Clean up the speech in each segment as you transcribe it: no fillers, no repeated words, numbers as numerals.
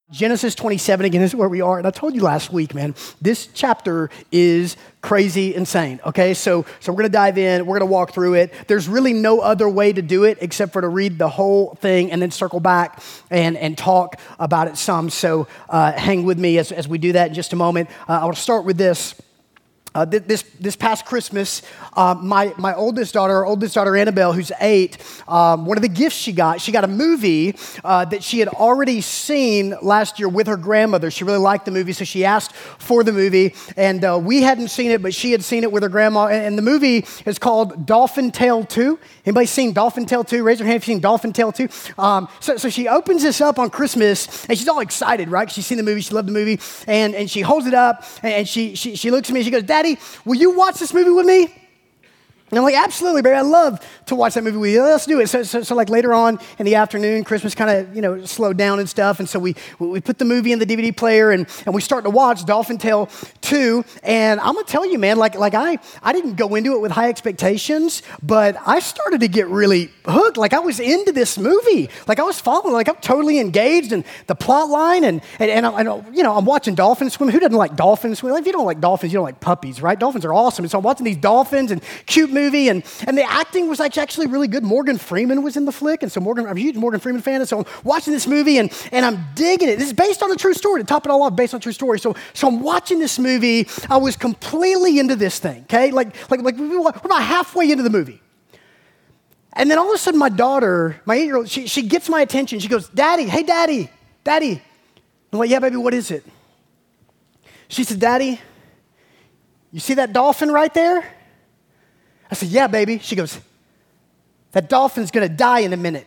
Genesis 27, again, this is where we are. And I told you last week, man, this chapter is crazy insane, okay? So we're going to dive in. We're going to walk through it. There's really no other way to do it except for to read the whole thing and then circle back and talk about it some. So hang with me as we do that in just a moment. I want to start with this. This past Christmas, my oldest daughter Annabelle, who's 8, one of the gifts she got a movie that she had already seen last year with her grandmother. She really liked the movie, so she asked for the movie, and we hadn't seen it, but she had seen it with her grandma, and the movie is called Dolphin Tale 2. Anybody seen Dolphin Tale 2? Raise your hand if you've seen Dolphin Tale 2. So she opens this up on Christmas, and she's all excited, right? She's seen the movie, she loved the movie, and she holds it up, and she looks at me, and she goes, "Daddy, will you watch this movie with me?" And I'm like, "Absolutely, baby. I love to watch that movie with you. Let's do it." So like later on in the afternoon, Christmas kind of, slowed down and stuff. And so we put the movie in the DVD player and we start to watch Dolphin Tale 2. And I'm going to tell you, man, like I didn't go into it with high expectations, but I started to get really hooked. Like I was into this movie. Like I was following, like I'm totally engaged in the plot line. And I'm watching dolphins swim. Who doesn't like dolphins swim? Like, if you don't like dolphins, you don't like puppies, right? Dolphins are awesome. And so I'm watching these dolphins and cute movie, and the acting was actually really good. Morgan Freeman was in the flick, and so I'm a huge Morgan Freeman fan, and so I'm watching this movie, and I'm digging it. This is based on a true story. To top it all off, based on a true story. So I'm watching this movie. I was completely into this thing, okay? Like we're about halfway into the movie. And then all of a sudden, my daughter, my 8-year-old, she gets my attention. She goes, "Daddy, hey, Daddy." I'm like, "Yeah, baby, what is it?" She said, "Daddy, you see that dolphin right there?" I said, "Yeah, baby." She goes, "That dolphin's going to die in a minute."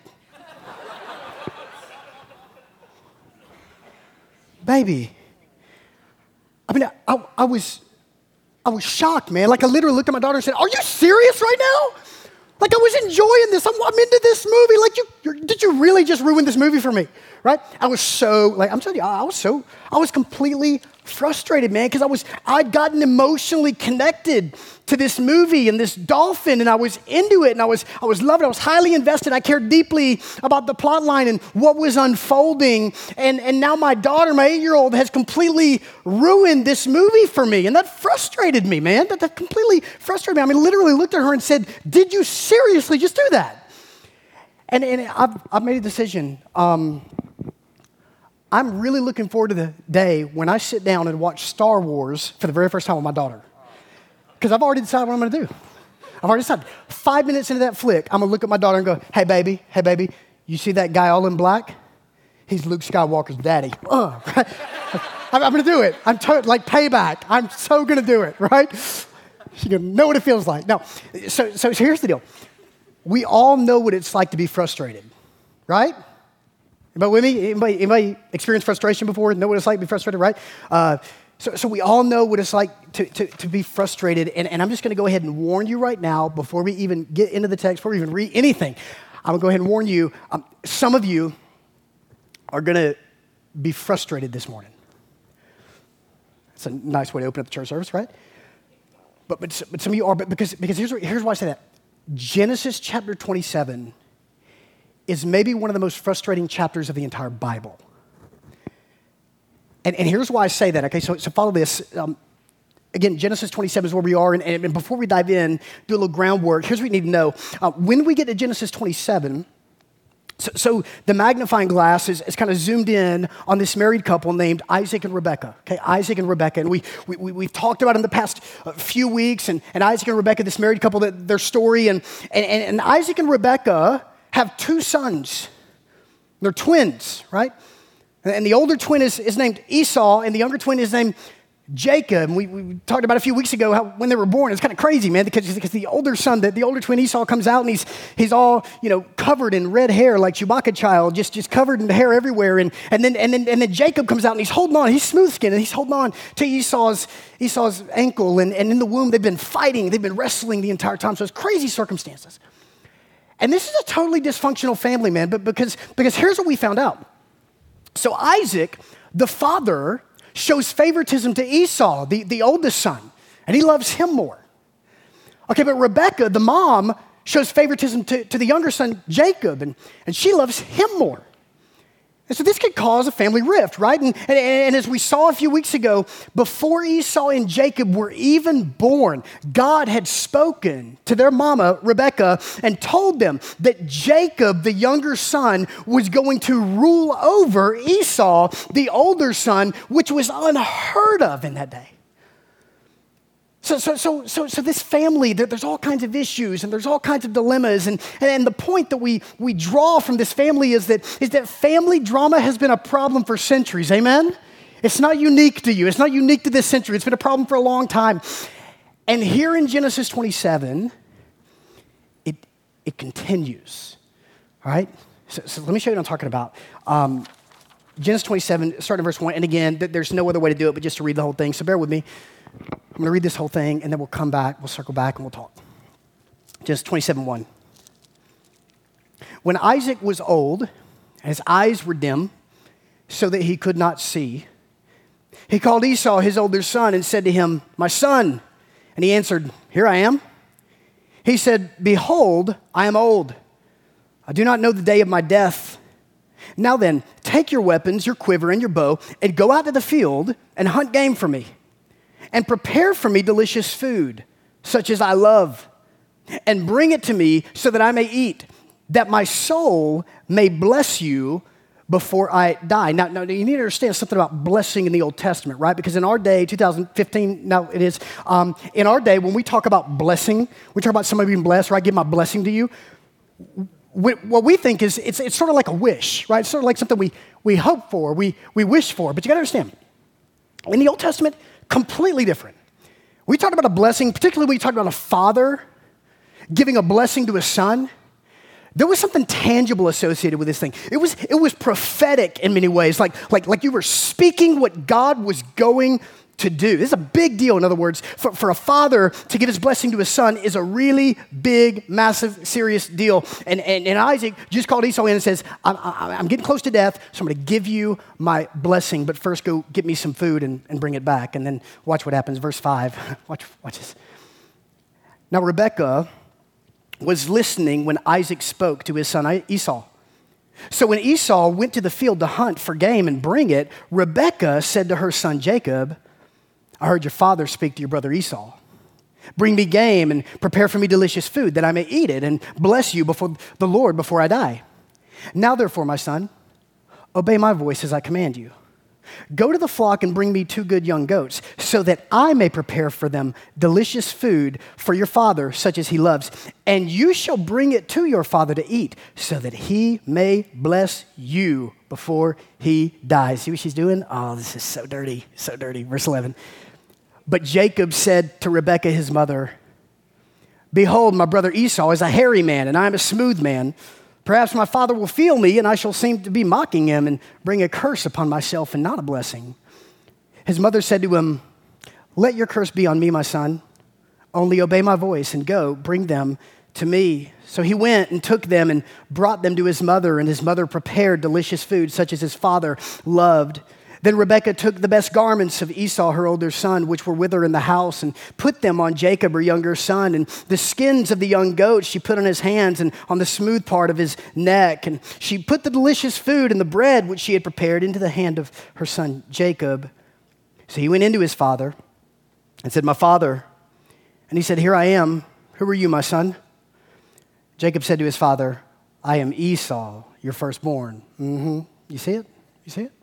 Baby, I mean, I was shocked, man. Like I literally looked at my daughter and said, "Are you serious right now? Like I was enjoying this. I'm into this movie. Like did you really just ruin this movie for me?" Right? I was so, I'm telling you, I was completely frustrated, man, because I'd gotten emotionally connected to this movie and this dolphin, and I was into it, and I was loving it. I was highly invested. I cared deeply about the plot line and what was unfolding, and now my daughter, my 8-year-old, has completely ruined this movie for me, and that frustrated me, man. That completely frustrated me. I mean, literally looked at her and said, "Did you seriously just do that?" And I've made a decision. I'm really looking forward to the day when I sit down and watch Star Wars for the very first time with my daughter. Because I've already decided what I'm going to do. I've already decided. 5 minutes into that flick, I'm going to look at my daughter and go, hey, baby, you see that guy all in black? He's Luke Skywalker's daddy." Right? I'm going to do it. Like payback. I'm so going to do it, right? She's going to know what it feels like. No, so here's the deal. We all know what it's like to be frustrated, right? Anybody with me? Anybody experienced frustration before? Know what it's like to be frustrated, right? So we all know what it's like to be frustrated. And I'm just going to go ahead and warn you right now, before we even get into the text, before we even read anything, I'm going to go ahead and warn you. Some of you are going to be frustrated this morning. It's a nice way to open up the church service, right? But some of you are. But because here's why I say that. Genesis chapter 27 is maybe one of the most frustrating chapters of the entire Bible. And here's why I say that, okay? So follow this. Again, Genesis 27 is where we are, and before we dive in, do a little groundwork. Here's what you need to know. When we get to Genesis 27, so the magnifying glass is kind of zoomed in on this married couple named Isaac and Rebekah. Okay, Isaac and Rebekah, and we've talked about in the past few weeks, and Isaac and Rebekah, this married couple, their story, and Isaac and Rebekah have 2 sons. They're twins, right? And the older twin is named Esau, and the younger twin is named Jacob. And we talked about a few weeks ago how when they were born, it's kind of crazy, man, because the older son, the older twin Esau comes out, and he's all, covered in red hair like Chewbacca child, just covered in hair everywhere. And then Jacob comes out, and he's holding on. He's smooth skinned, and he's holding on to Esau's ankle. And in the womb, they've been fighting, they've been wrestling the entire time. So it's crazy circumstances. And this is a totally dysfunctional family, man, but because here's what we found out. So Isaac, the father, shows favoritism to Esau, the oldest son, and he loves him more. Okay, but Rebekah, the mom, shows favoritism to the younger son, Jacob, and she loves him more. And so this could cause a family rift, right? And as we saw a few weeks ago, before Esau and Jacob were even born, God had spoken to their mama, Rebekah, and told them that Jacob, the younger son, was going to rule over Esau, the older son, which was unheard of in that day. So this family, there's all kinds of issues and there's all kinds of dilemmas. And the point that we draw from this family is that family drama has been a problem for centuries, amen? It's not unique to you. It's not unique to this century. It's been a problem for a long time. And here in Genesis 27, it continues, all right? So let me show you what I'm talking about. Genesis 27, starting verse 1. And again, there's no other way to do it but just to read the whole thing. So bear with me. I'm going to read this whole thing, and then we'll come back, we'll circle back, and we'll talk. Genesis 27:1. When Isaac was old, his eyes were dim, so that he could not see, he called Esau, his older son, and said to him, "My son." And he answered, "Here I am." He said, "Behold, I am old. I do not know the day of my death. Now then, take your weapons, your quiver, and your bow, and go out to the field and hunt game for me. And prepare for me delicious food, such as I love, and bring it to me so that I may eat, that my soul may bless you before I die." Now you need to understand something about blessing in the Old Testament, right? Because in our day, 2015, now it is, in our day, when we talk about blessing, we talk about somebody being blessed, or I give my blessing to you, what we think is it's sort of like a wish, right? It's sort of like something we hope for, we wish for. But you got to understand, in the Old Testament, completely different. We talk about a blessing, particularly when we talk about a father giving a blessing to a son. There was something tangible associated with this thing. It was prophetic in many ways, like you were speaking what God was going to do. This is a big deal. In other words, for a father to give his blessing to his son is a really big, massive, serious deal. And Isaac just called Esau in and says, I'm getting close to death, so I'm going to give you my blessing, but first go get me some food and bring it back. And then watch what happens. Verse 5. Watch this. Now Rebekah was listening when Isaac spoke to his son Esau. So when Esau went to the field to hunt for game and bring it, Rebekah said to her son Jacob, "I heard your father speak to your brother Esau. Bring me game and prepare for me delicious food that I may eat it and bless you before the Lord before I die. Now therefore, my son, obey my voice as I command you. Go to the flock and bring me 2 good young goats so that I may prepare for them delicious food for your father, such as he loves. And you shall bring it to your father to eat so that he may bless you before he dies." See what she's doing? Oh, this is so dirty, so dirty. Verse 11. But Jacob said to Rebekah, his mother, "Behold, my brother Esau is a hairy man, and I am a smooth man. Perhaps my father will feel me, and I shall seem to be mocking him and bring a curse upon myself and not a blessing." His mother said to him, "Let your curse be on me, my son. Only obey my voice and go, bring them to me." So he went and took them and brought them to his mother, and his mother prepared delicious food such as his father loved. Then Rebekah took the best garments of Esau, her older son, which were with her in the house, and put them on Jacob, her younger son. And the skins of the young goats she put on his hands and on the smooth part of his neck. And she put the delicious food and the bread which she had prepared into the hand of her son Jacob. So he went into his father and said, "My father." And he said, "Here I am. Who are you, my son?" Jacob said to his father, "I am Esau, your firstborn." You see it? You see it?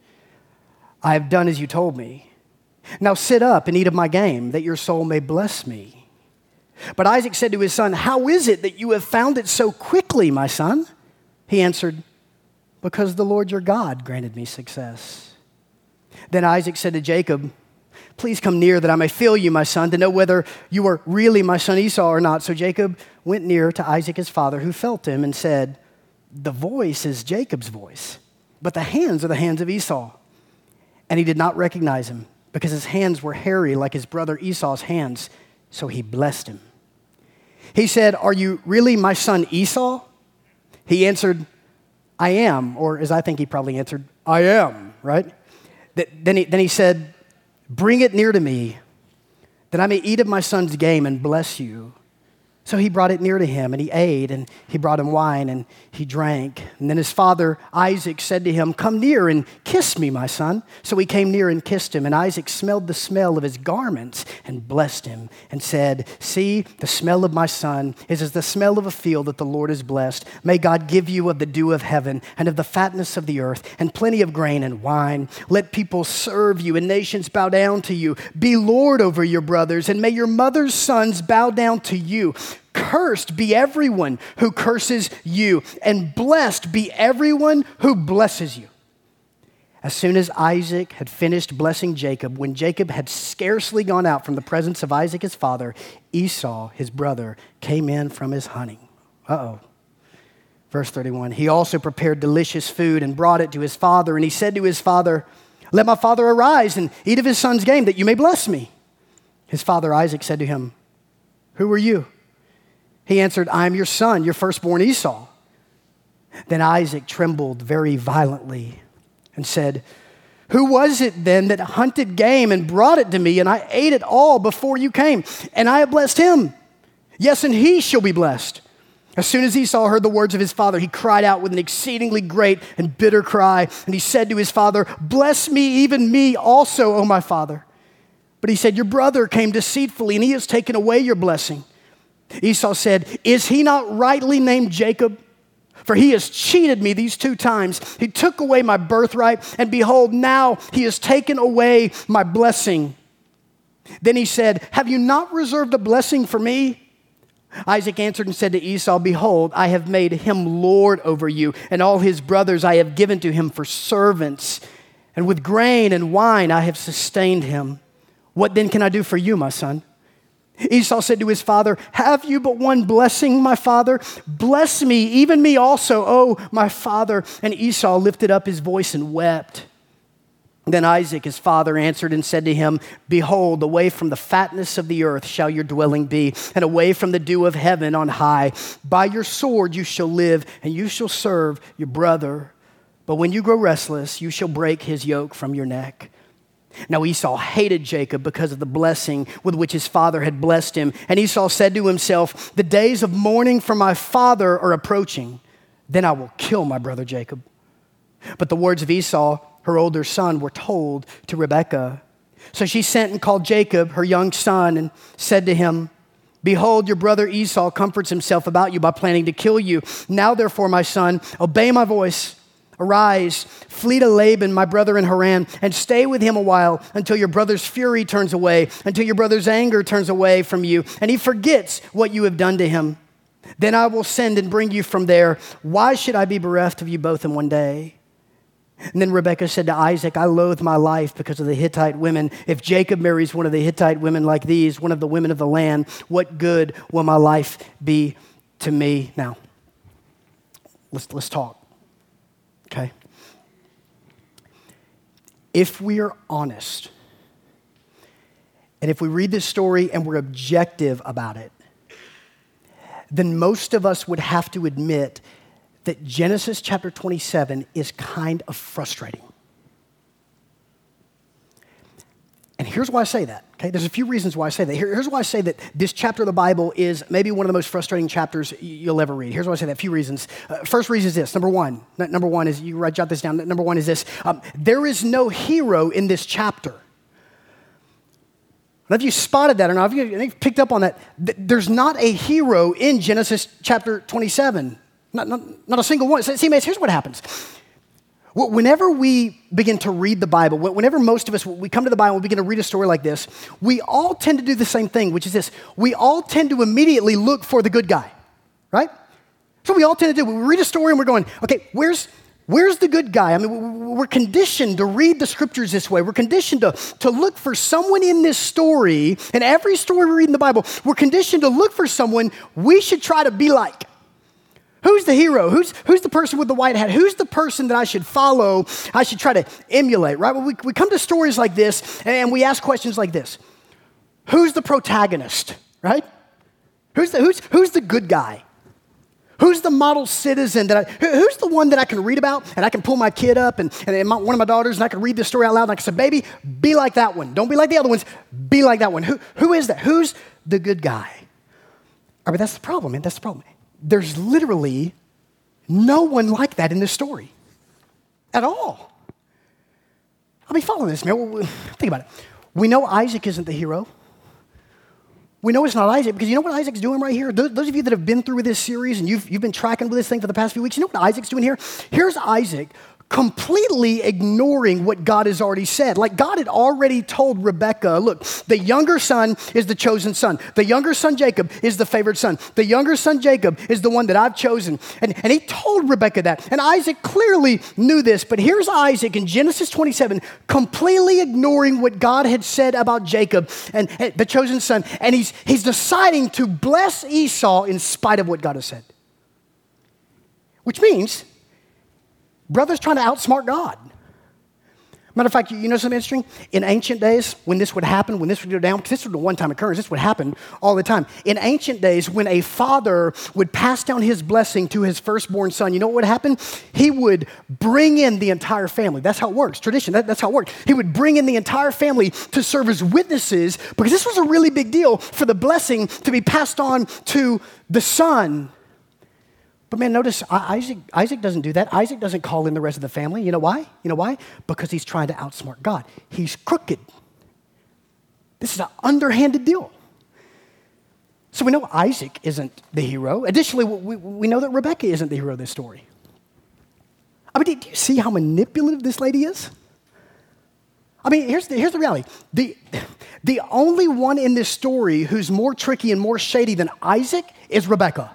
"I have done as you told me. Now sit up and eat of my game, that your soul may bless me." But Isaac said to his son, "How is it that you have found it so quickly, my son?" He answered, "Because the Lord your God granted me success." Then Isaac said to Jacob, "Please come near that I may feel you, my son, to know whether you are really my son Esau or not." So Jacob went near to Isaac his father, who felt him and said, "The voice is Jacob's voice, but the hands are the hands of Esau." And he did not recognize him because his hands were hairy like his brother Esau's hands, so he blessed him. He said, "Are you really my son Esau?" He answered, "I am," or as I think he probably answered, "I am," right? Then he said, "Bring it near to me, that I may eat of my son's game and bless you." So he brought it near to him, and he ate, and he brought him wine, and he drank. And then his father Isaac said to him, "Come near and kiss me, my son." So he came near and kissed him, and Isaac smelled the smell of his garments and blessed him and said, "See, the smell of my son is as the smell of a field that the Lord has blessed. May God give you of the dew of heaven and of the fatness of the earth and plenty of grain and wine. Let people serve you and nations bow down to you. Be Lord over your brothers, and may your mother's sons bow down to you. Cursed be everyone who curses you, and blessed be everyone who blesses you." As soon as Isaac had finished blessing Jacob, when Jacob had scarcely gone out from the presence of Isaac his father, Esau, his brother, came in from his hunting. Verse 31, he also prepared delicious food and brought it to his father, and he said to his father, "Let my father arise and eat of his son's game, that you may bless me." His father Isaac said to him, "Who are you?" He answered, "I am your son, your firstborn Esau." Then Isaac trembled very violently and said, "Who was it then that hunted game and brought it to me, and I ate it all before you came? And I have blessed him. Yes, and he shall be blessed." As soon as Esau heard the words of his father, he cried out with an exceedingly great and bitter cry. And he said to his father, "Bless me, even me also, O my father." But he said, "Your brother came deceitfully, and he has taken away your blessing." Esau said, "Is he not rightly named Jacob? For he has cheated me these 2 times. He took away my birthright, and behold, now he has taken away my blessing." Then he said, "Have you not reserved a blessing for me?" Isaac answered and said to Esau, "Behold, I have made him lord over you, and all his brothers I have given to him for servants. And with grain and wine I have sustained him. What then can I do for you, my son?" Esau said to his father, "Have you but one blessing, my father? Bless me, even me also, O my father." And Esau lifted up his voice and wept. Then Isaac, his father, answered and said to him, "Behold, away from the fatness of the earth shall your dwelling be, and away from the dew of heaven on high. By your sword you shall live, and you shall serve your brother. But when you grow restless, you shall break his yoke from your neck." Now Esau hated Jacob because of the blessing with which his father had blessed him. And Esau said to himself, "The days of mourning for my father are approaching. Then I will kill my brother Jacob." But the words of Esau, her older son, were told to Rebekah. So she sent and called Jacob, her young son, and said to him, "Behold, your brother Esau comforts himself about you by planning to kill you. Now therefore, my son, obey my voice. Arise, flee to Laban, my brother in Haran, and stay with him a while until your brother's fury turns away, until your brother's anger turns away from you, and he forgets what you have done to him. Then I will send and bring you from there. Why should I be bereft of you both in one day?" And then Rebekah said to Isaac, "I loathe my life because of the Hittite women. If Jacob marries one of the Hittite women like these, one of the women of the land, what good will my life be to me?" Now, let's talk. Okay? If we are honest, and if we read this story and we're objective about it, then most of us would have to admit that Genesis chapter 27 is kind of frustrating. And here's why I say that, okay? There's a few reasons why I say that. Here's why I say that this chapter of the Bible is maybe one of the most frustrating chapters you'll ever read. Here's why I say that, a few reasons. First reason is this. Number one is, jot this down. Number one is this. There is no hero in this chapter. I don't know if you spotted that or not. I don't know if you picked up on that. There's not a hero in Genesis chapter 27. Not a single one. See, man, here's what happens. Whenever we begin to read the Bible, whenever most of us, we come to the Bible and we begin to read a story like this, we all tend to do the same thing, which is this. We all tend to immediately look for the good guy, right? So we all tend to do. We read a story and we're going, okay, where's the good guy? I mean, we're conditioned to read the scriptures this way. We're conditioned to look for someone in this story. In every story we read in the Bible, we're conditioned to look for someone we should try to be like. Who's the hero? Who's the person with the white hat? Who's the person that I should follow, I should try to emulate, right? Well, we come to stories like this and we ask questions like this. Who's the protagonist, right? Who's the good guy? Who's the model citizen who's the one that I can read about and I can pull my kid up and one of my daughters and I can read this story out loud and I can say, baby, be like that one. Don't be like the other ones. Be like that one. Who is that? Who's the good guy? I mean, that's the problem, man. That's the problem. There's literally no one like that in this story at all. I mean, follow this, man. Think about it. We know Isaac isn't the hero. We know it's not Isaac because you know what Isaac's doing right here? Those of you that have been through this series and you've been tracking with this thing for the past few weeks, you know what Isaac's doing here? Here's Isaac completely ignoring what God has already said. Like God had already told Rebekah, look, the younger son is the chosen son. The younger son, Jacob, is the favored son. The younger son, Jacob, is the one that I've chosen. And he told Rebekah that. And Isaac clearly knew this. But here's Isaac in Genesis 27, completely ignoring what God had said about Jacob and the chosen son. And he's deciding to bless Esau in spite of what God has said. Which means brother's trying to outsmart God. Matter of fact, you know something interesting? In ancient days, when this would happen, when this would go down, because this was a one-time occurrence, this would happen all the time. In ancient days, when a father would pass down his blessing to his firstborn son, you know what would happen? He would bring in the entire family. That's how it works. Tradition, that's how it worked. He would bring in the entire family to serve as witnesses because this was a really big deal for the blessing to be passed on to the son. But man, notice Isaac doesn't do that. Isaac doesn't call in the rest of the family. You know why? You know why? Because he's trying to outsmart God. He's crooked. This is an underhanded deal. So we know Isaac isn't the hero. Additionally, we know that Rebekah isn't the hero of this story. I mean, do you see how manipulative this lady is? I mean, here's the reality. The only one in this story who's more tricky and more shady than Isaac is Rebekah.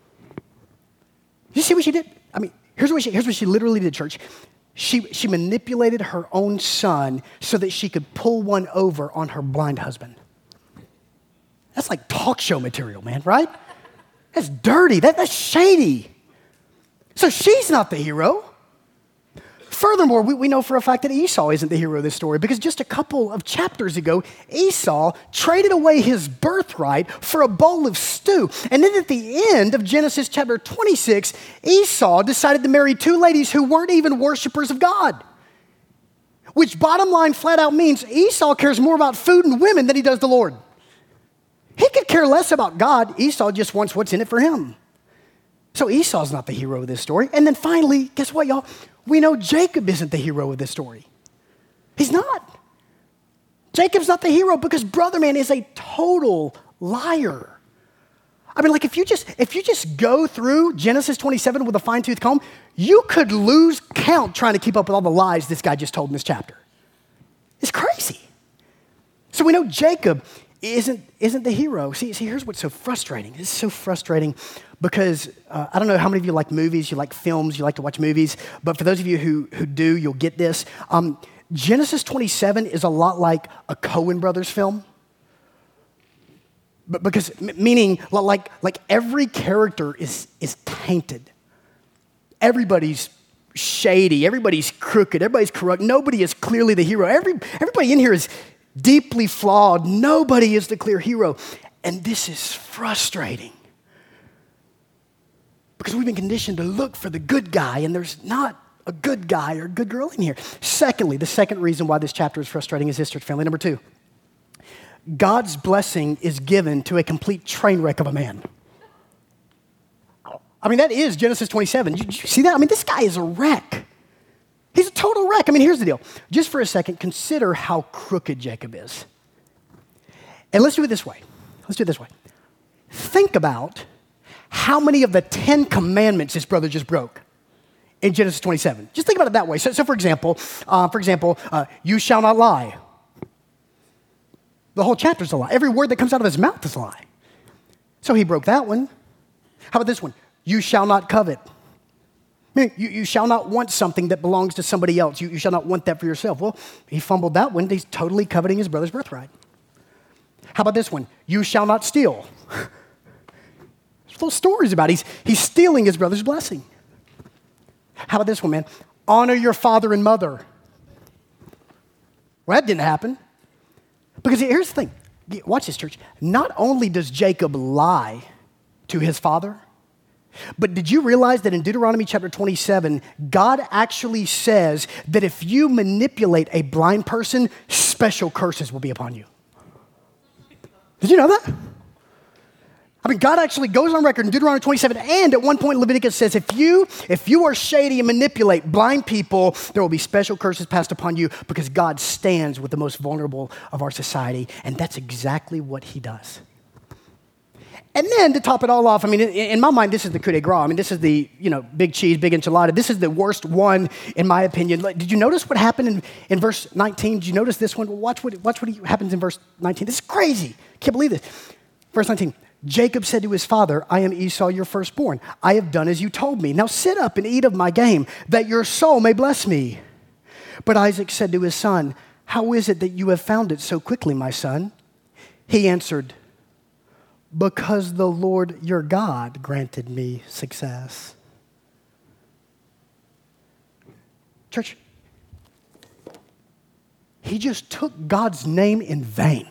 You see what she did? I mean, here's what she literally did, church. She manipulated her own son so that she could pull one over on her blind husband. That's like talk show material, man, right? That's dirty. That's shady. So she's not the hero. Furthermore, we know for a fact that Esau isn't the hero of this story because just a couple of chapters ago, Esau traded away his birthright for a bowl of stew. And then at the end of Genesis chapter 26, Esau decided to marry two ladies who weren't even worshipers of God. Which bottom line flat out means Esau cares more about food and women than he does the Lord. He could care less about God. Esau just wants what's in it for him. So Esau's not the hero of this story. And then finally, guess what, y'all? We know Jacob isn't the hero of this story. He's not. Jacob's not the hero because brother man is a total liar. I mean, like if you just go through Genesis 27 with a fine-tooth comb, you could lose count trying to keep up with all the lies this guy just told in this chapter. It's crazy. So we know Jacob isn't the hero. See, here's what's so frustrating. It's so frustrating because I don't know how many of you like movies, you like films, you like to watch movies, but for those of you who do, you'll get this. Genesis 27 is a lot like a Coen Brothers film. But because meaning like every character is tainted. Everybody's shady, everybody's crooked, everybody's corrupt. Nobody is clearly the hero. Everybody in here is deeply flawed. Nobody is the clear hero. And this is frustrating. Because we've been conditioned to look for the good guy, and there's not a good guy or a good girl in here. Secondly, the second reason why this chapter is frustrating is this, church family. Number 2, God's blessing is given to a complete train wreck of a man. I mean, that is Genesis 27. Did you see that? I mean, this guy is a wreck. He's a total wreck. I mean, here's the deal. Just for a second, consider how crooked Jacob is. And let's do it this way. Think about how many of the 10 commandments his brother just broke in Genesis 27. Just think about it that way. So for example, you shall not lie. The whole chapter's a lie. Every word that comes out of his mouth is a lie. So he broke that one. How about this one? You shall not covet. I mean, you shall not want something that belongs to somebody else. You shall not want that for yourself. Well, he fumbled that one. He's totally coveting his brother's birthright. How about this one? You shall not steal. There's little stories about it. He's stealing his brother's blessing. How about this one, man? Honor your father and mother. Well, that didn't happen. Because here's the thing. Watch this, church. Not only does Jacob lie to his father, but did you realize that in Deuteronomy chapter 27, God actually says that if you manipulate a blind person, special curses will be upon you? Did you know that? I mean, God actually goes on record in Deuteronomy 27, and at one point Leviticus says, if you are shady and manipulate blind people, there will be special curses passed upon you because God stands with the most vulnerable of our society, and that's exactly what he does. And then to top it all off, I mean, in my mind, this is the coup de grace. I mean, this is the, big cheese, big enchilada. This is the worst one, in my opinion. Did you notice what happened in verse 19? Did you notice this one? Watch what happens in verse 19. This is crazy. Can't believe this. Verse 19. Jacob said to his father, I am Esau, your firstborn. I have done as you told me. Now sit up and eat of my game, that your soul may bless me. But Isaac said to his son, how is it that you have found it so quickly, my son? He answered, because the Lord your God granted me success. Church, he just took God's name in vain.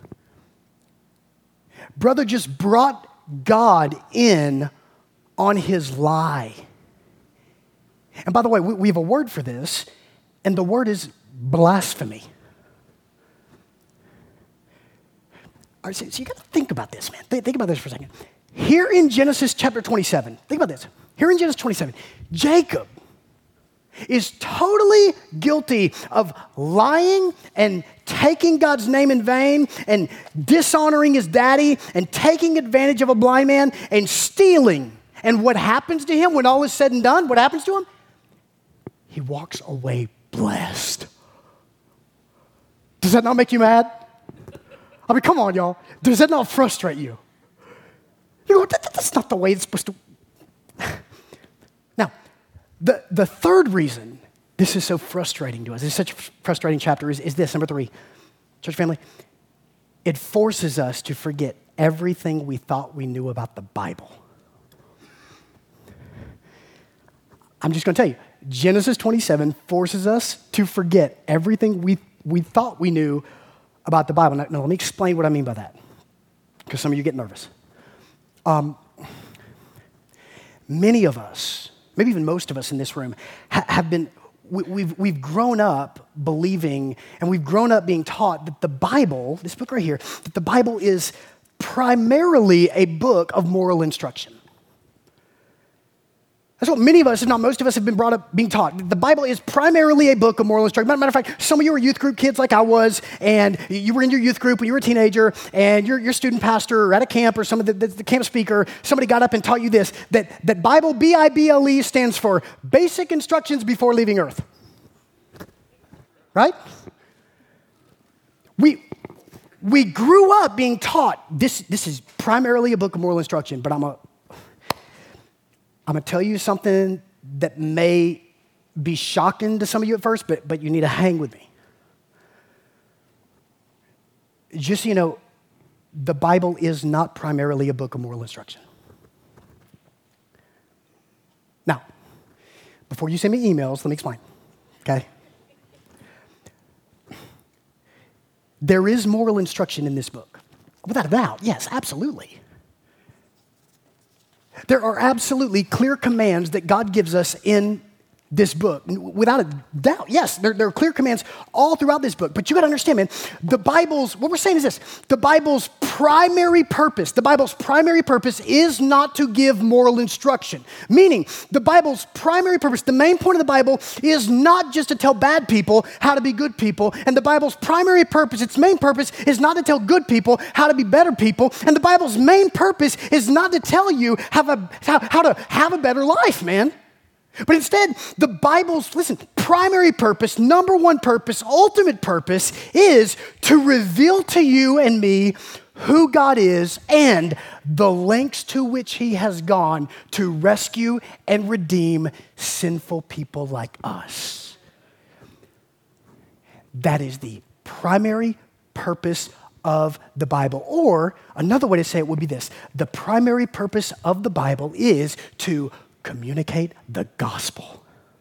Brother just brought God in on his lie. And by the way, we have a word for this, and the word is blasphemy. All right, so you got to think about this, man. Think about this for a second. Here in Genesis chapter 27, think about this. Here in Genesis 27, Jacob is totally guilty of lying and taking God's name in vain and dishonoring his daddy and taking advantage of a blind man and stealing. And what happens to him when all is said and done? What happens to him? He walks away blessed. Does that not make you mad? I mean, come on, y'all. Does that not frustrate you? You go, that's not the way it's supposed to. Now, the third reason this is so frustrating to us, it's such a frustrating chapter, is this, number 3. Church family, it forces us to forget everything we thought we knew about the Bible. I'm just going to tell you, Genesis 27 forces us to forget everything we thought we knew about the Bible. Now, let me explain what I mean by that, because some of you get nervous. Many of us, maybe even most of us in this room, we've grown up believing, and we've grown up being taught that the Bible, this book right here, that the Bible is primarily a book of moral instruction. That's what many of us, if not most of us, have been brought up being taught. The Bible is primarily a book of moral instruction. Matter of fact, some of you were youth group kids like I was, and you were in your youth group when you were a teenager, and your student pastor or at a camp or some of the camp speaker, somebody got up and taught you this, that Bible, B-I-B-L-E, stands for basic instructions before leaving earth. Right? We grew up being taught this is primarily a book of moral instruction, but I'm going to tell you something that may be shocking to some of you at first, but you need to hang with me. Just so you know, the Bible is not primarily a book of moral instruction. Now, before you send me emails, let me explain, okay? There is moral instruction in this book. Without a doubt, yes, absolutely. There are absolutely clear commands that God gives us in this book. Without a doubt, yes, there are clear commands all throughout this book. But you got to understand, man, what we're saying is this. The Bible's primary purpose is not to give moral instruction. Meaning, the Bible's primary purpose, the main point of the Bible is not just to tell bad people how to be good people. And the Bible's primary purpose, its main purpose, is not to tell good people how to be better people. And the Bible's main purpose is not to tell you how to have a better life, man. But instead, the Bible's, primary purpose, number one purpose, ultimate purpose is to reveal to you and me who God is and the lengths to which he has gone to rescue and redeem sinful people like us. That is the primary purpose of the Bible. Or another way to say it would be this: the primary purpose of the Bible is to communicate the gospel.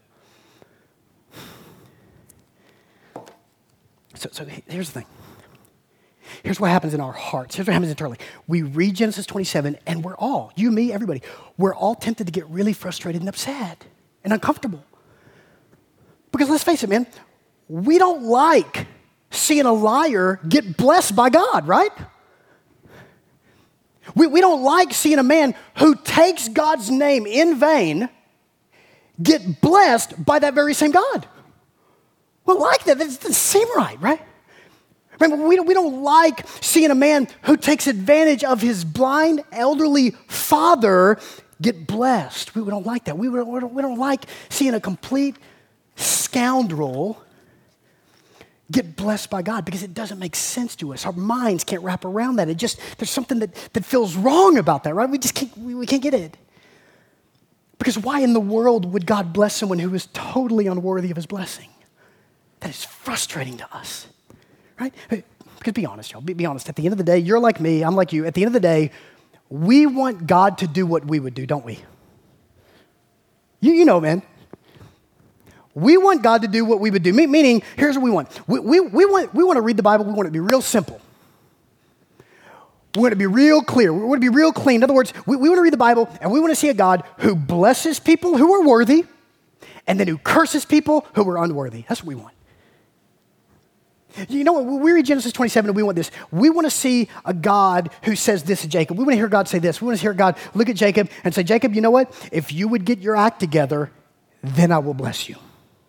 So here's the thing. Here's what happens in our hearts. Here's what happens internally. We read Genesis 27, and we're all, you, me, everybody, we're all tempted to get really frustrated and upset and uncomfortable. Because let's face it, man, we don't like seeing a liar get blessed by God, right? We don't like seeing a man who takes God's name in vain get blessed by that very same God. We don't like that. That doesn't seem right? Remember, we don't like seeing a man who takes advantage of his blind, elderly father get blessed. We don't like that. We don't like seeing a complete scoundrel get blessed by God because it doesn't make sense to us. Our minds can't wrap around that. There's something that feels wrong about that, right? We can't get it. Because why in the world would God bless someone who is totally unworthy of his blessing? That is frustrating to us, right? Because be honest, y'all. Be honest. At the end of the day, you're like me, I'm like you. At the end of the day, we want God to do what we would do, don't we? You know, man. We want God to do what we would do. Meaning, here's what we want. We want to read the Bible. We want it to be real simple. We want it to be real clear. We want to be real clean. In other words, we want to read the Bible, and we want to see a God who blesses people who are worthy, and then who curses people who are unworthy. That's what we want. You know what? We read Genesis 27, and we want this. We want to see a God who says this to Jacob. We want to hear God say this. We want to hear God look at Jacob and say, Jacob, you know what? If you would get your act together, then I will bless you.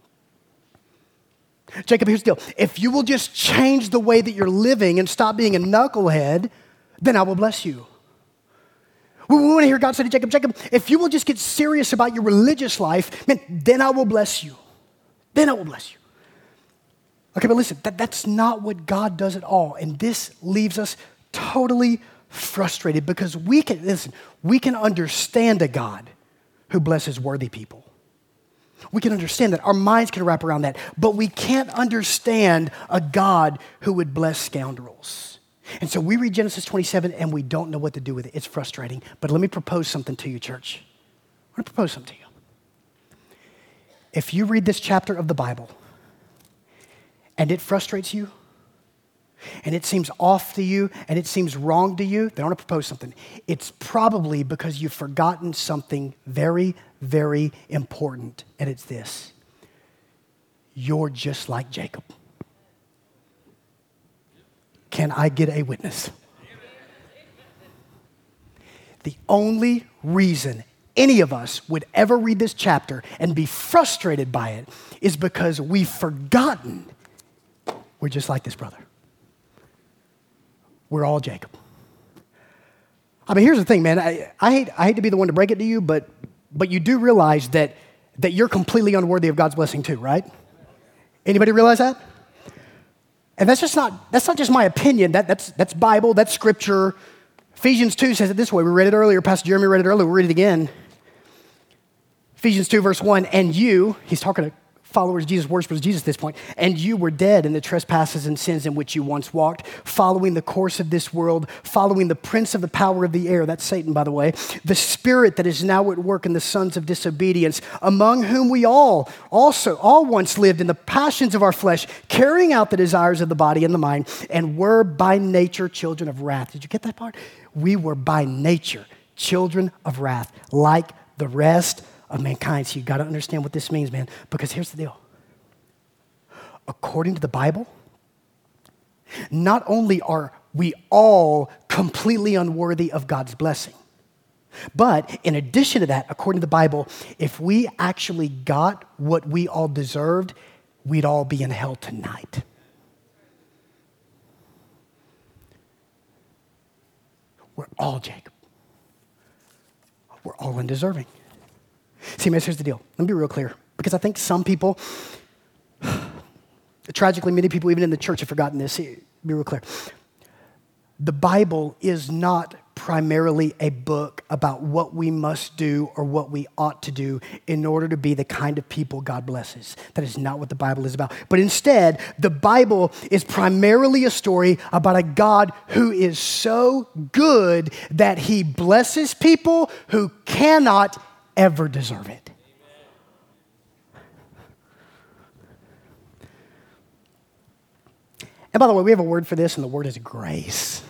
Jacob, here's the deal. If you will just change the way that you're living and stop being a knucklehead, then I will bless you. We want to hear God say to Jacob, Jacob, if you will just get serious about your religious life, man, then I will bless you. Then I will bless you. Okay, but listen, that's not what God does at all. And this leaves us totally frustrated because we can understand a God who blesses worthy people. We can understand that. Our minds can wrap around that. But we can't understand a God who would bless scoundrels. And so we read Genesis 27 and we don't know what to do with it. It's frustrating. But let me propose something to you, church. I want to propose something to you. If you read this chapter of the Bible and it frustrates you, and it seems off to you, and it seems wrong to you, then I want to propose something. It's probably because you've forgotten something very, very important, and it's this. You're just like Jacob. Can I get a witness? The only reason any of us would ever read this chapter and be frustrated by it is because we've forgotten we're just like this brother. We're all Jacob. I mean, here's the thing, man. I hate to be the one to break it to you, but you do realize that you're completely unworthy of God's blessing too, right? Anybody realize that? And that's not just my opinion. That's Bible. That's Scripture. Ephesians 2 says it this way. We read it earlier. Pastor Jeremy read it earlier. We'll read it again. Ephesians 2, verse 1. And you, he's talking to followers of Jesus, worshipers of Jesus at this point, and you were dead in the trespasses and sins in which you once walked, following the course of this world, following the prince of the power of the air, that's Satan, by the way, the spirit that is now at work in the sons of disobedience, among whom we all once lived in the passions of our flesh, carrying out the desires of the body and the mind, and were by nature children of wrath. Did you get that part? We were by nature children of wrath, like the rest of mankind. So you got to understand what this means, man, because here's the deal. According to the Bible, not only are we all completely unworthy of God's blessing, but in addition to that, according to the Bible, if we actually got what we all deserved, we'd all be in hell tonight. We're all Jacob. We're all undeserving. See, man, here's the deal. Let me be real clear. Because I think some people, tragically, many people even in the church have forgotten this. Be real clear. The Bible is not primarily a book about what we must do or what we ought to do in order to be the kind of people God blesses. That is not what the Bible is about. But instead, the Bible is primarily a story about a God who is so good that he blesses people who cannot ever deserve it. And by the way, we have a word for this, and the word is grace.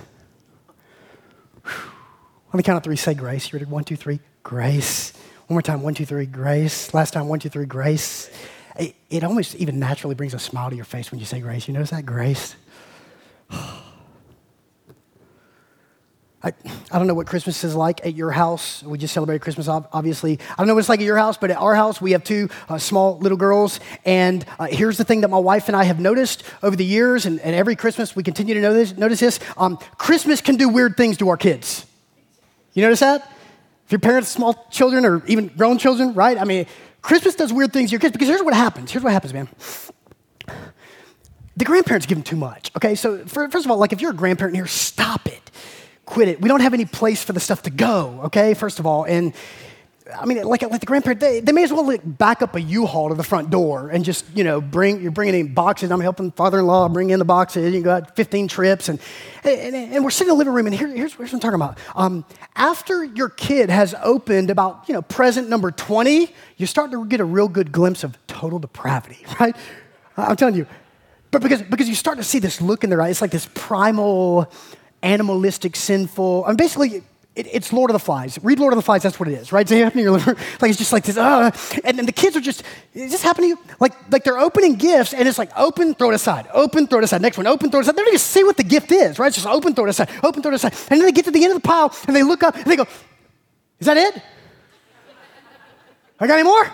On the count of three, say grace. You ready? 1, 2, 3, grace. One more time, 1, 2, 3, grace. Last time, 1, 2, 3, grace. It almost even naturally brings a smile to your face when you say grace. You notice that? Grace. I don't know what Christmas is like at your house. We just celebrated Christmas, obviously. I don't know what it's like at your house, but at our house, we have two small little girls. And here's the thing that my wife and I have noticed over the years, and every Christmas we continue to notice this. Christmas can do weird things to our kids. You notice that? If your parents have small children or even grown children, right? I mean, Christmas does weird things to your kids because here's what happens. Here's what happens, man. The grandparents give them too much, okay? So first of all, like if you're a grandparent here, stop it. Quit it. We don't have any place for the stuff to go, okay, first of all. And I mean, like the grandparent, they may as well back up a U-Haul to the front door and just, you're bringing in boxes. I'm helping father-in-law bring in the boxes. You got 15 trips. And we're sitting in the living room, and here's what I'm talking about. After your kid has opened about, present number 20, you're starting to get a real good glimpse of total depravity, right? I'm telling you. But because you start to see this look in their eyes, it's like this primal, animalistic, sinful. I mean, basically, it's Lord of the Flies. Read Lord of the Flies, that's what it is, right? So you have your living room, like it's just like this, and then the kids are just, is this happening to you? Like they're opening gifts, and it's like open, throw it aside, open, throw it aside, next one, open, throw it aside. They don't even see what the gift is, right? It's just open, throw it aside, open, throw it aside. And then they get to the end of the pile, and they look up, and they go, is that it? I got any more?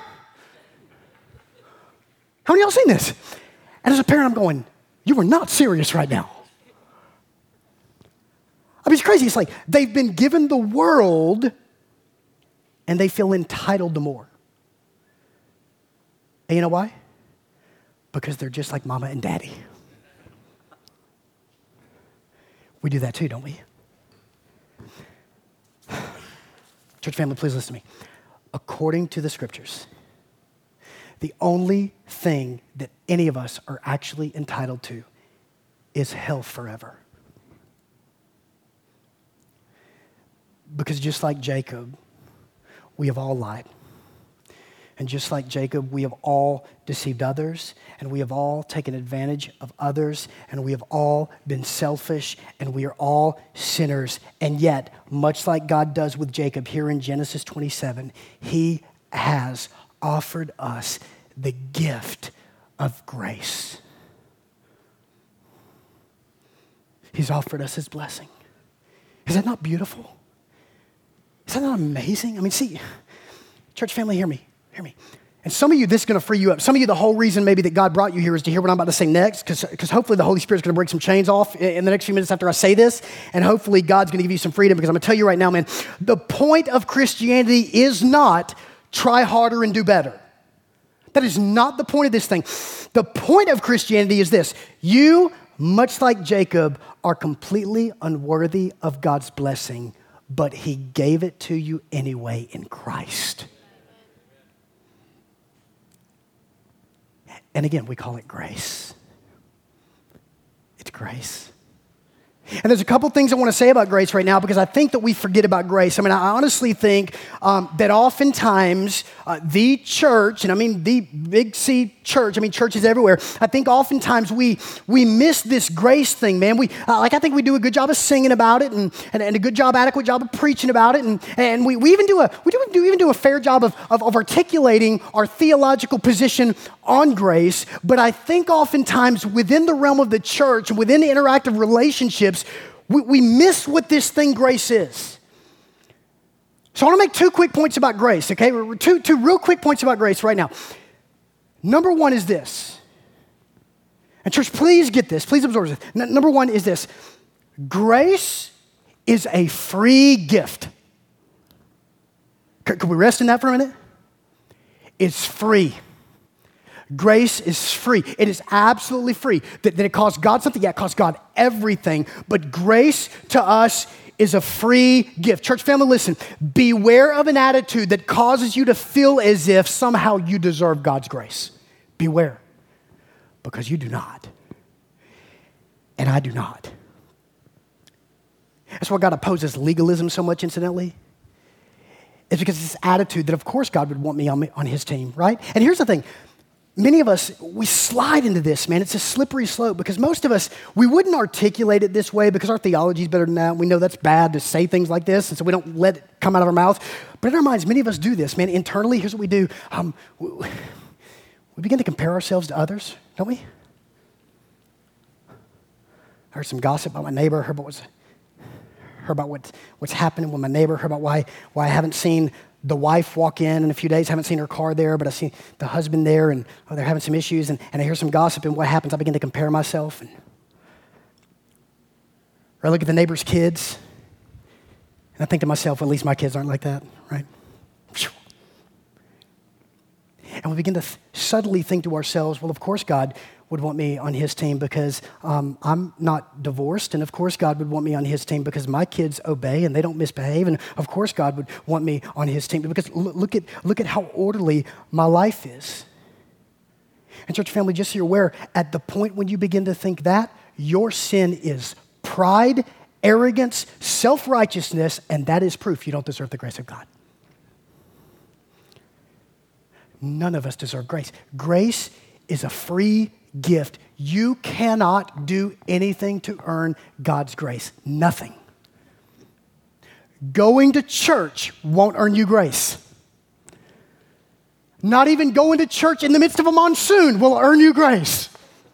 How many of y'all seen this? And as a parent, I'm going, you are not serious right now. I mean, it's crazy. It's like they've been given the world and they feel entitled to more. And you know why? Because they're just like mama and daddy. We do that too, don't we? Church family, please listen to me. According to the scriptures, the only thing that any of us are actually entitled to is hell forever. Because just like Jacob, we have all lied. And just like Jacob, we have all deceived others, and we have all taken advantage of others, and we have all been selfish, and we are all sinners. And yet, much like God does with Jacob here in Genesis 27, he has offered us the gift of grace. He's offered us his blessing. Is that not beautiful? Is that not amazing? I mean, see, church family, hear me. And some of you, this is going to free you up. Some of you, the whole reason maybe that God brought you here is to hear what I'm about to say next, because hopefully the Holy Spirit's going to break some chains off in the next few minutes after I say this, and hopefully God's going to give you some freedom, because I'm going to tell you right now, man, the point of Christianity is not try harder and do better. That is not the point of this thing. The point of Christianity is this. You, much like Jacob, are completely unworthy of God's blessing, but he gave it to you anyway in Christ. And again, we call it grace. It's grace. And there's a couple things I want to say about grace right now, because I think that we forget about grace. I mean, I honestly think that oftentimes the church, and I mean the big C church, I mean churches everywhere, I think oftentimes we miss this grace thing, man. I think we do a good job of singing about it and a good job, adequate job of preaching about it, and we even do a fair job of articulating our theological position on grace. But I think oftentimes within the realm of the church and within the interactive relationships, we miss what this thing grace is. So I want to make 2 quick points about grace, okay? Two real quick points about grace right now. Number one is this. And church, please get this. Please absorb this. Number one is this. Grace is a free gift. Could we rest in that for a minute? It's free. Grace is free. It is absolutely free. That it costs God something? Yeah, it costs God everything. But grace to us is a free gift. Church family, listen. Beware of an attitude that causes you to feel as if somehow you deserve God's grace. Beware. Because you do not. And I do not. That's why God opposes legalism so much, incidentally. It's because it's this attitude that, of course, God would want me on his team, right? And here's the thing. Many of us, we slide into this, man. It's a slippery slope, because most of us, we wouldn't articulate it this way because our theology is better than that. We know that's bad to say things like this, and so we don't let it come out of our mouth. But in our minds, many of us do this, man. Internally, here's what we do. We begin to compare ourselves to others, don't we? I heard some gossip about my neighbor. Heard heard about what's happening with my neighbor, heard about why I haven't seen the wife walk in a few days, haven't seen her car there, but I see the husband there, and they're having some issues, and I hear some gossip, and what happens? I begin to compare myself. Or I look at the neighbor's kids, and I think to myself, well, at least my kids aren't like that, right? And we begin to subtly think to ourselves, well, of course God would want me on his team because I'm not divorced. And of course God would want me on his team because my kids obey and they don't misbehave. And of course God would want me on his team because look at how orderly my life is. And church family, just so you're aware, at the point when you begin to think that, your sin is pride, arrogance, self-righteousness, and that is proof you don't deserve the grace of God. None of us deserve grace. Grace is a free gift. You cannot do anything to earn God's grace. Nothing. Going to church won't earn you grace. Not even going to church in the midst of a monsoon will earn you grace.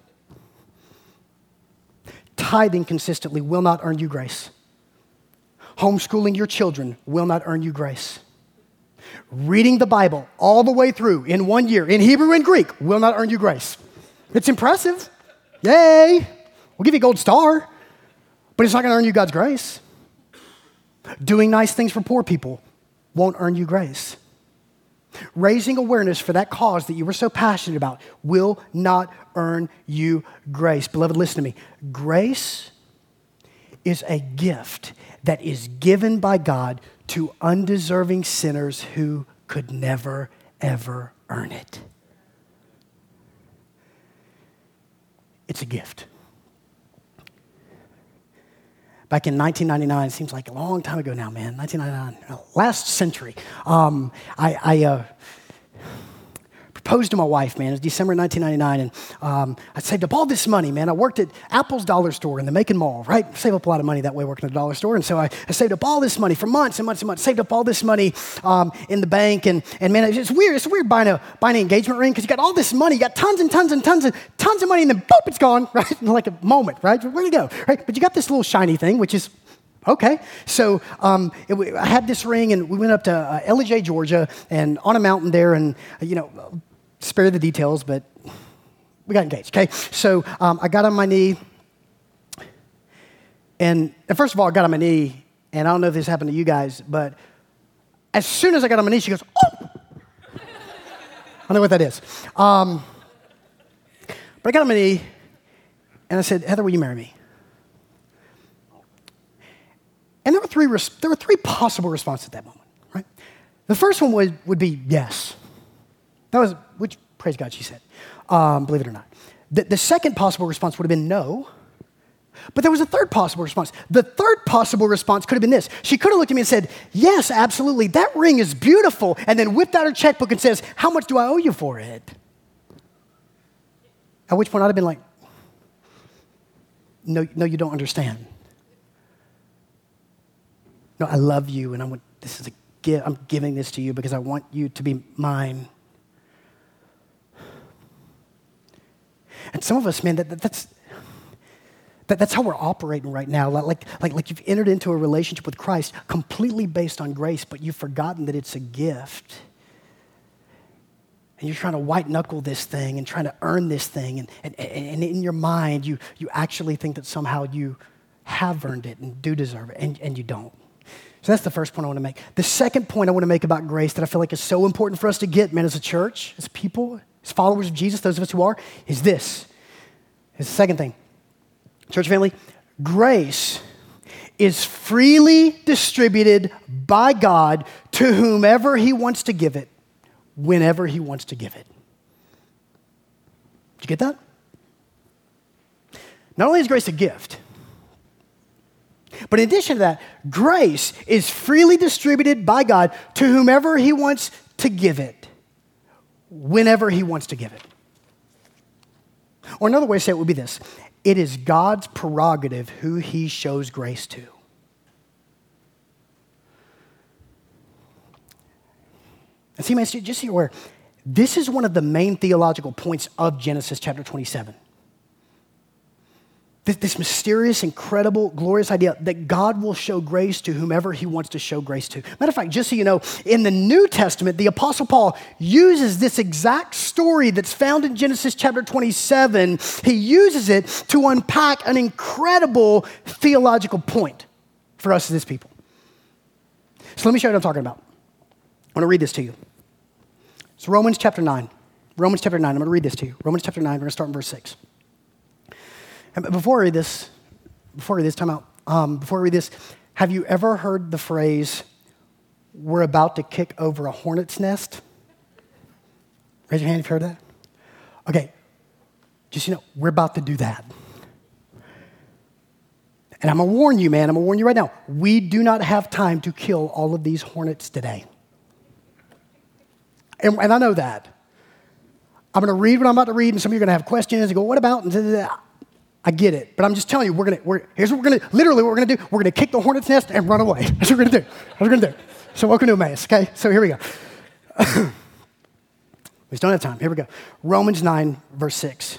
Tithing consistently will not earn you grace. Homeschooling your children will not earn you grace. Reading the Bible all the way through in 1 year, in Hebrew and Greek, will not earn you grace. It's impressive. Yay. We'll give you a gold star, but it's not going to earn you God's grace. Doing nice things for poor people won't earn you grace. Raising awareness for that cause that you were so passionate about will not earn you grace. Beloved, listen to me. Grace is a gift that is given by God to undeserving sinners who could never, ever earn it. It's a gift. Back in 1999, seems like a long time ago now, man, 1999, last century, I proposed to my wife, man. It was December 1999, and I saved up all this money, man. I worked at Apple's dollar store in the Macon Mall, right? Save up a lot of money that way working at a dollar store, and so I saved up all this money for months and months and months, saved up all this money in the bank, and man, it's weird. It's weird buying an engagement ring because you got all this money, you got tons and tons and tons of money, and then boop, it's gone, right? In like a moment, right? Where'd it go, right? But you got this little shiny thing, which is okay. So I had this ring, and we went up to Ellijay, Georgia, and on a mountain there, and spare the details, but we got engaged, okay? So I got on my knee, and first of all, I got on my knee, and I don't know if this happened to you guys, but as soon as I got on my knee, she goes, oh! I don't know what that is. But I got on my knee, and I said, Heather, will you marry me? And there were three possible responses at that moment, right? The first one would be yes. Which, praise God, she said, believe it or not. The second possible response would have been no, but there was a third possible response. The third possible response could have been this. She could have looked at me and said, yes, absolutely, that ring is beautiful, and then whipped out her checkbook and says, how much do I owe you for it? At which point I'd have been like, no, you don't understand. No, I love you, and this is a gift. I'm giving this to you because I want you to be mine. And some of us, man, that's how we're operating right now. Like you've entered into a relationship with Christ completely based on grace, but you've forgotten that it's a gift. And you're trying to white knuckle this thing and trying to earn this thing. And in your mind, you actually think that somehow you have earned it and do deserve it, and you don't. So that's the first point I want to make. The second point I want to make about grace that I feel like is so important for us to get, man, as a church, as people, as followers of Jesus, those of us who are, is this. It's the second thing. Church family, grace is freely distributed by God to whomever he wants to give it, whenever he wants to give it. Did you get that? Not only is grace a gift, but in addition to that, grace is freely distributed by God to whomever he wants to give it, whenever he wants to give it. Or another way to say it would be this. It is God's prerogative who he shows grace to. And see, man, just so you're aware, this is one of the main theological points of Genesis chapter 27. This mysterious, incredible, glorious idea that God will show grace to whomever he wants to show grace to. Matter of fact, just so you know, in the New Testament, the Apostle Paul uses this exact story that's found in Genesis chapter 27. He uses it to unpack an incredible theological point for us as his people. So let me show you what I'm talking about. I want to read this to you. It's Romans chapter 9. Romans chapter 9. I'm going to read this to you. Romans chapter 9, we're going to start in verse 6. And before I read this, time out. Before I read this, have you ever heard the phrase, we're about to kick over a hornet's nest? Raise your hand if you've heard that. Okay, just we're about to do that. And I'm going to warn you, man, I'm going to warn you right now. We do not have time to kill all of these hornets today. And I know that. I'm going to read what I'm about to read, and some of you are going to have questions and go, what about? And I get it, but I'm just telling you, here's what we're going to, literally what we're going to do. We're going to kick the hornet's nest and run away. That's what we're going to do. So welcome to Emmaus, okay? So here we go. We just don't have time. Here we go. Romans 9, verse 6.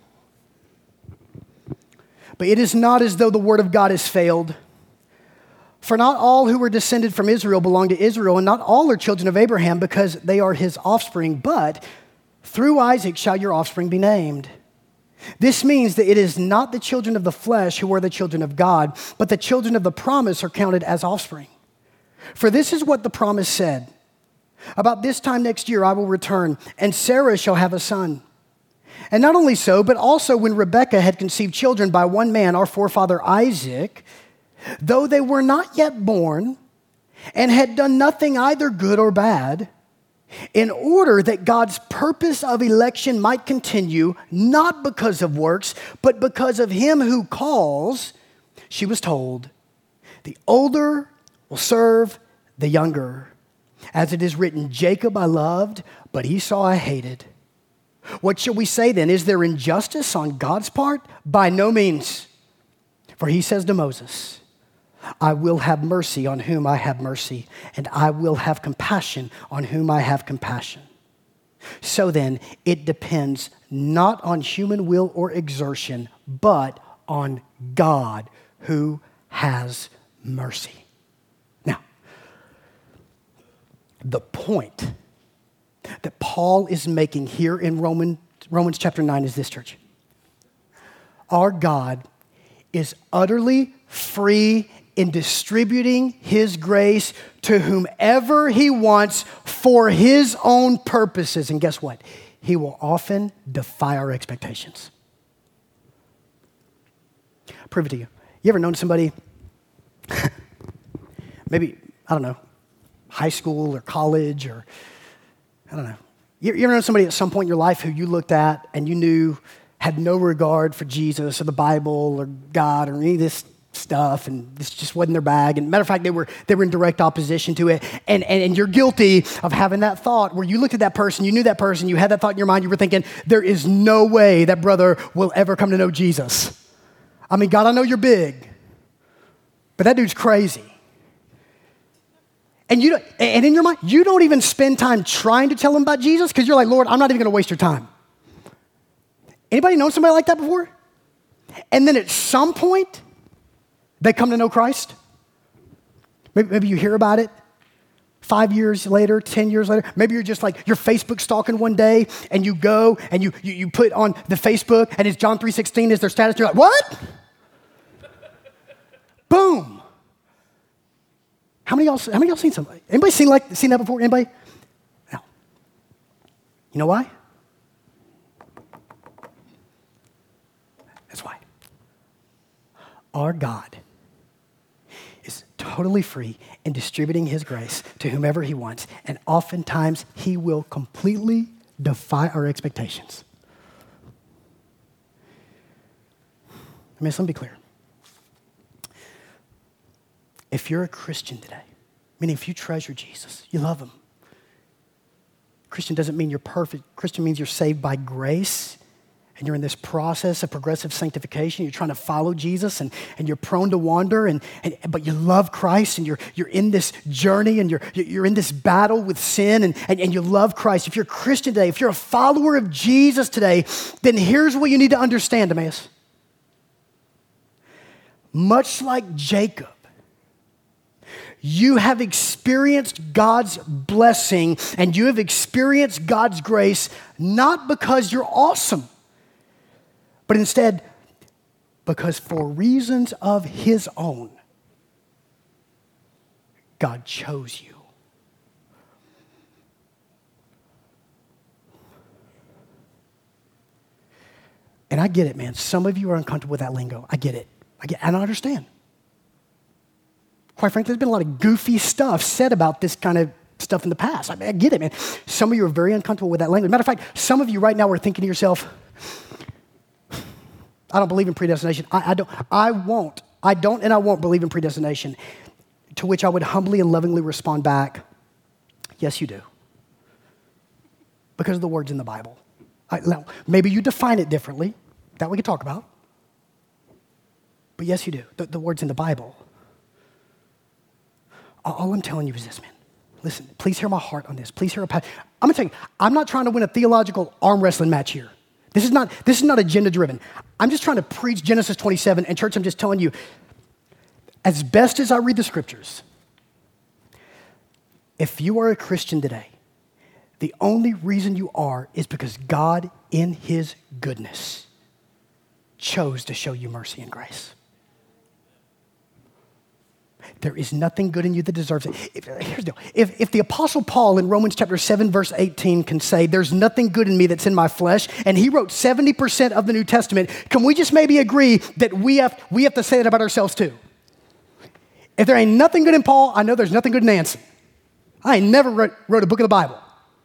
But it is not as though the word of God has failed. For not all who were descended from Israel belong to Israel, and not all are children of Abraham because they are his offspring. But through Isaac shall your offspring be named. This means that it is not the children of the flesh who are the children of God, but the children of the promise are counted as offspring. For this is what the promise said. About this time next year I will return, and Sarah shall have a son. And not only so, but also when Rebekah had conceived children by one man, our forefather Isaac, though they were not yet born and had done nothing either good or bad, in order that God's purpose of election might continue, not because of works, but because of him who calls, she was told, the older will serve the younger. As it is written, Jacob I loved, but Esau I hated. What shall we say then? Is there injustice on God's part? By no means. For he says to Moses, I will have mercy on whom I have mercy, and I will have compassion on whom I have compassion. So then, it depends not on human will or exertion, but on God who has mercy. Now, the point that Paul is making here in Romans chapter 9 is this, church. Our God is utterly free in distributing his grace to whomever he wants for his own purposes. And guess what? He will often defy our expectations. I'll prove it to you. You ever known somebody, maybe, I don't know, high school or college or, I don't know. You ever known somebody at some point in your life who you looked at and you knew had no regard for Jesus or the Bible or God or any of this stuff, and this just wasn't their bag. And matter of fact, they were in direct opposition to it. And you're guilty of having that thought where you looked at that person, you knew that person, you had that thought in your mind, you were thinking, there is no way that brother will ever come to know Jesus. I mean, God, I know you're big, but that dude's crazy. And in your mind, you don't even spend time trying to tell him about Jesus because you're like, Lord, I'm not even going to waste your time. Anybody know somebody like that before? And then at some point, they come to know Christ. Maybe you hear about it 5 years later, 10 years later. Maybe you're just like, you're Facebook stalking one day and you go and you put on the Facebook and it's John 3:16 is their status. You're like, what? Boom. How many of y'all seen somebody? Anybody seen that before? Anybody? No. You know why? That's why. Our God is totally free in distributing his grace to whomever he wants, and oftentimes he will completely defy our expectations. Let me be clear. If you're a Christian today, meaning if you treasure Jesus, you love him. Christian doesn't mean you're perfect. Christian means you're saved by grace and you're in this process of progressive sanctification. You're trying to follow Jesus and you're prone to wander, but you love Christ and you're in this journey and you're in this battle with sin and you love Christ. If you're a Christian today, if you're a follower of Jesus today, then here's what you need to understand, Emmaus. much like Jacob, you have experienced God's blessing and you have experienced God's grace not because you're awesome, but instead because for reasons of his own, God chose you. And I get it, man. Some of you are uncomfortable with that lingo. I get it. I don't understand. Quite frankly, there's been a lot of goofy stuff said about this kind of stuff in the past. I get it, man. Some of you are very uncomfortable with that language. Matter of fact, some of you right now are thinking to yourself, I don't believe in predestination. I won't believe in predestination. To which I would humbly and lovingly respond back, yes, you do. Because of the words in the Bible. Maybe you define it differently. That we could talk about. But yes, you do. The words in the Bible. All I'm telling you is this, man. Listen, please hear my heart on this. Please hear I'm going to tell you, I'm not trying to win a theological arm wrestling match here. This is not agenda driven. I'm just trying to preach Genesis 27. And church, I'm just telling you, as best as I read the scriptures, if you are a Christian today, the only reason you are is because God, in his goodness, chose to show you mercy and grace. There is nothing good in you that deserves it. Here's the deal. If the Apostle Paul in Romans chapter 7, verse 18 can say, there's nothing good in me that's in my flesh, and he wrote 70% of the New Testament, can we just maybe agree that we have to say that about ourselves too? If there ain't nothing good in Paul, I know there's nothing good in Nancy. I ain't never wrote a book of the Bible.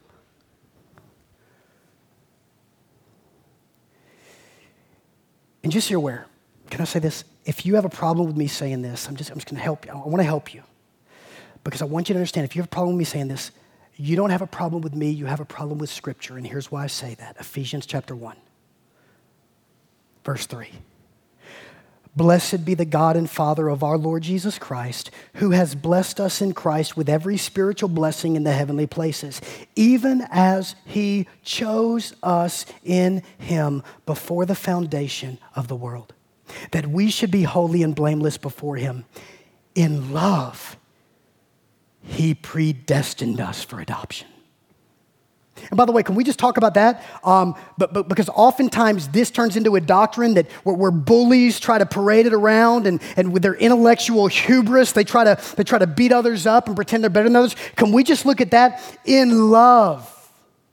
And just so you're aware, can I say this? If you have a problem with me saying this, I'm just going to help you. I want to help you. Because I want you to understand, if you have a problem with me saying this, you don't have a problem with me, you have a problem with Scripture. And here's why I say that. Ephesians chapter 1, verse 3. Blessed be the God and Father of our Lord Jesus Christ, who has blessed us in Christ with every spiritual blessing in the heavenly places, even as he chose us in him before the foundation of the world, that we should be holy and blameless before him. In love, he predestined us for adoption. And by the way, can we just talk about that? But because oftentimes this turns into a doctrine that where bullies try to parade it around, and with their intellectual hubris, they try to beat others up and pretend they're better than others. Can we just look at that? In love,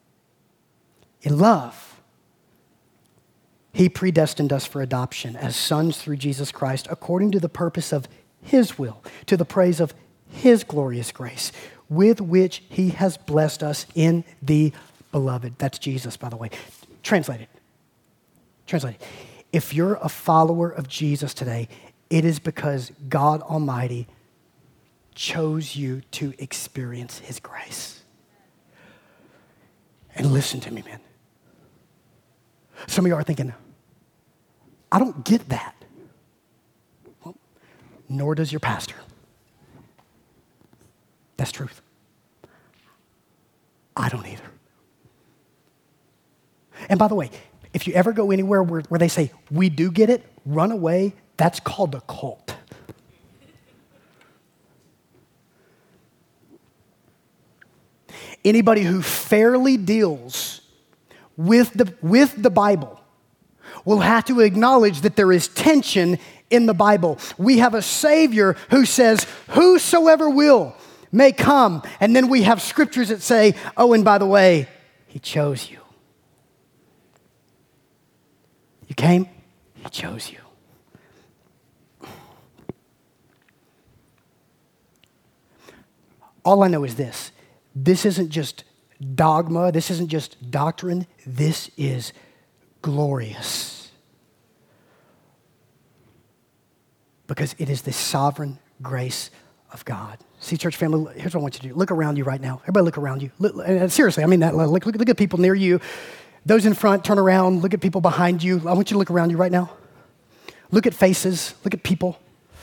he predestined us for adoption as sons through Jesus Christ, according to the purpose of his will, to the praise of his glorious grace, with which he has blessed us in the beloved. That's Jesus, by the way. Translate it. If you're a follower of Jesus today, it is because God Almighty chose you to experience his grace. And listen to me, man. Some of you are thinking, I don't get that. Well, nor does your pastor. That's truth. I don't either. And by the way, if you ever go anywhere where they say, we do get it, run away, that's called a cult. Anybody who fairly deals with the Bible will have to acknowledge that there is tension in the Bible. We have a Savior who says, whosoever will may come. And then we have scriptures that say, oh, and by the way, he chose you. You came, he chose you. All I know is this. This isn't just dogma. This isn't just doctrine. This is glorious. Because it is the sovereign grace of God. See, church family, here's what I want you to do. Look around you right now. Everybody look around you. And seriously, I mean that. Look at people near you. Those in front, turn around. Look at people behind you. I want you to look around you right now. Look at faces. Look at people.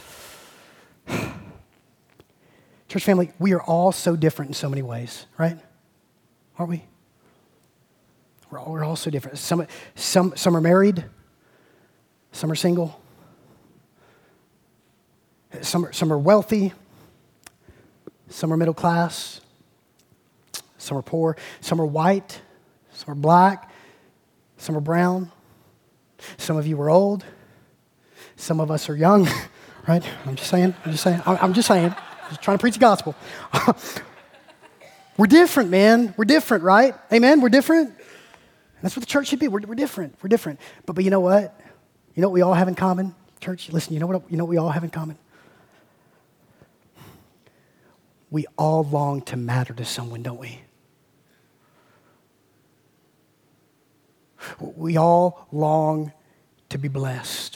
Church family, we are all so different in so many ways, right? Aren't we? We're all so different. Some are married. Some are single. Some are wealthy. Some are middle class. Some are poor. Some are white. Some are black. Some are brown. Some of you are old. Some of us are young, right? I'm just saying. I'm just trying to preach the gospel. We're different, man. We're different, right? Amen? We're different. That's what the church should be. We're different. We're different. But you know what? You know what we all have in common? Church, listen, you know what we all have in common? We all long to matter to someone, don't we? We all long to be blessed.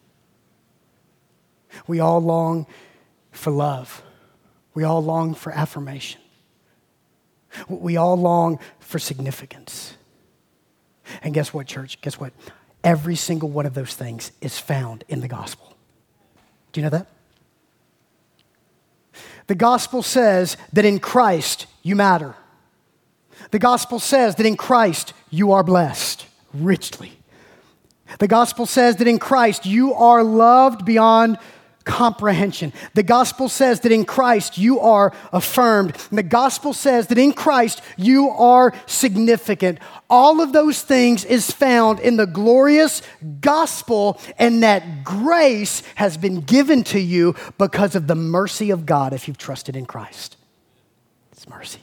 We all long for love. We all long for affirmation. We all long for significance. And guess what, church? Guess what? Every single one of those things is found in the gospel. Do you know that? The gospel says that in Christ you matter. The gospel says that in Christ you are blessed richly. The gospel says that in Christ you are loved beyond comprehension. The gospel says that in Christ you are affirmed. And the gospel says that in Christ you are significant. All of those things is found in the glorious gospel, and that grace has been given to you because of the mercy of God if you've trusted in Christ. It's mercy.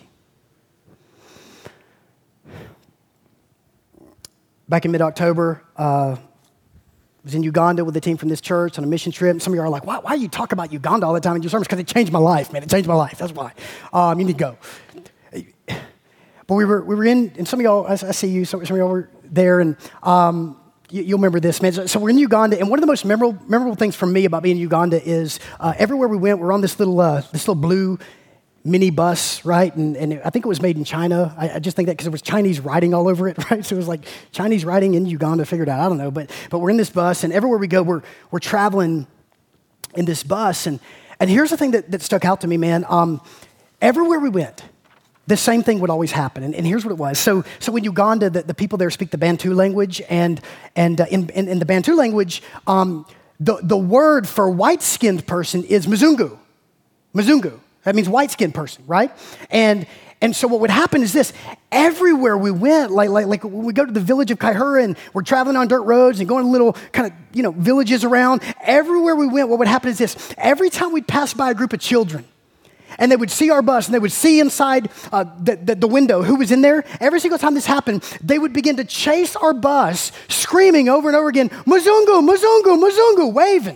Back in mid-October, I was in Uganda with a team from this church on a mission trip. Some of you are like, why do you talk about Uganda all the time in your sermons? Because it changed my life, man. It changed my life. That's why. You need to go. But we were in, and some of y'all, I see you, some of y'all were there, and you'll remember this, man. So we're in Uganda, and one of the most memorable things for me about being in Uganda is everywhere we went, we're on this little blue mini bus, right? And I think it was made in China. I just think that because there was Chinese writing all over it, right? So it was like Chinese writing in Uganda, figured out. I don't know, but we're in this bus, and everywhere we go, we're traveling in this bus. And here's the thing that stuck out to me, man. Everywhere we went, the same thing would always happen. And here's what it was. So in Uganda, the people there speak the Bantu language, and in the Bantu language, the word for white-skinned person is Mzungu. Mzungu. That means white-skinned person, right? And so what would happen is this. Everywhere we went, like when we go to the village of Kaihura and we're traveling on dirt roads and going to little kind of, villages around, everywhere we went, what would happen is this. Every time we'd pass by a group of children and they would see our bus and they would see inside the window who was in there, every single time this happened, they would begin to chase our bus, screaming over and over again, Mzungu, Mzungu, Mzungu, waving.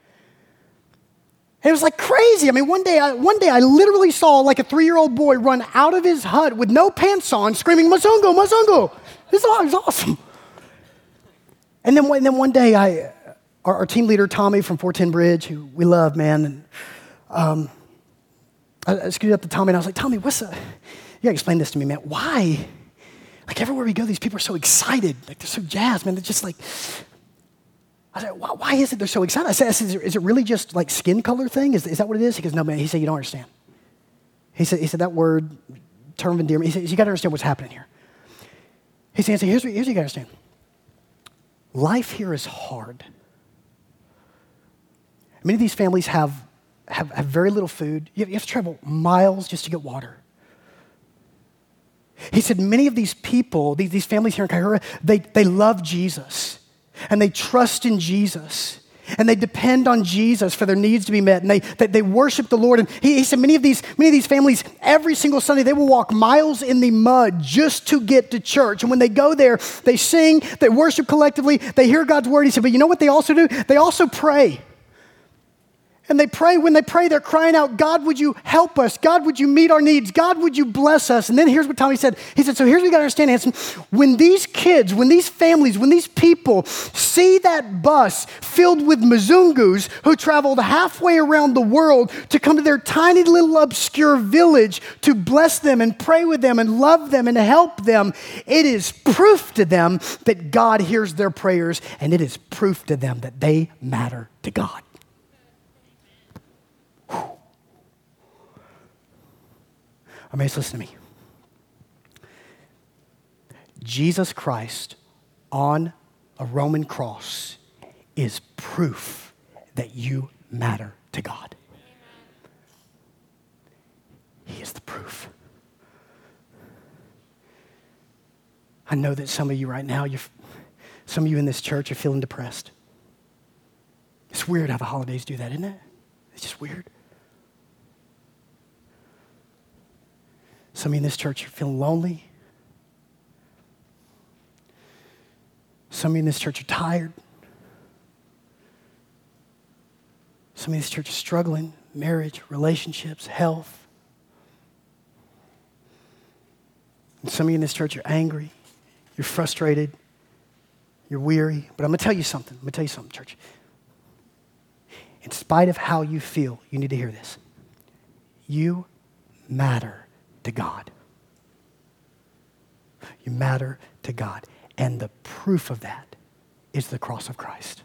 It was like crazy. I mean, one day I literally saw like a 3-year-old boy run out of his hut with no pants on, screaming, Mzungu, Mzungu. This was awesome. And then one day, our team leader, Tommy from 410 Bridge, who we love, man, and I scooted up to Tommy and I was like, Tommy, you gotta explain this to me, man. Why? Like everywhere we go, these people are so excited. Like they're so jazzed, man. They're just like, I said, why is it they're so excited? I said, is it really just like skin color thing? Is that what it is? He goes, no, man. He said, you don't understand. He said that word, term of endearment, he said, you got to understand what's happening here. He said, here's what you got to understand. Life here is hard. Many of these families have very little food. You have to travel miles just to get water. He said, many of these people, these families here in Kaihura, they love Jesus. And they trust in Jesus. And they depend on Jesus for their needs to be met. And they worship the Lord. And he said many of these families, every single Sunday, they will walk miles in the mud just to get to church. And when they go there, they sing, they worship collectively, they hear God's word. He said, but you know what they also do? They also pray. And they pray, when they pray, they're crying out, God, would you help us? God, would you meet our needs? God, would you bless us? And then here's what Tommy said. He said, so here's what you got to understand, Hanson. When these kids, when these families, when these people see that bus filled with Mzungus who traveled halfway around the world to come to their tiny little obscure village to bless them and pray with them and love them and help them, it is proof to them that God hears their prayers, and it is proof to them that they matter to God. Amazed, listen to me. Jesus Christ on a Roman cross is proof that you matter to God. I know that some of you right now, some of you in this church are feeling depressed. It's weird how the holidays do that, isn't it? It's just weird. Some of you in this church are feeling lonely. Some of you in this church are tired. Some of you in this church are struggling, marriage, relationships, health. And some of you in this church are angry. You're frustrated. You're weary. But I'm going to tell you something. Church. In spite of how you feel, you need to hear this. You matter to God. You matter to God. And the proof of that is the cross of Christ.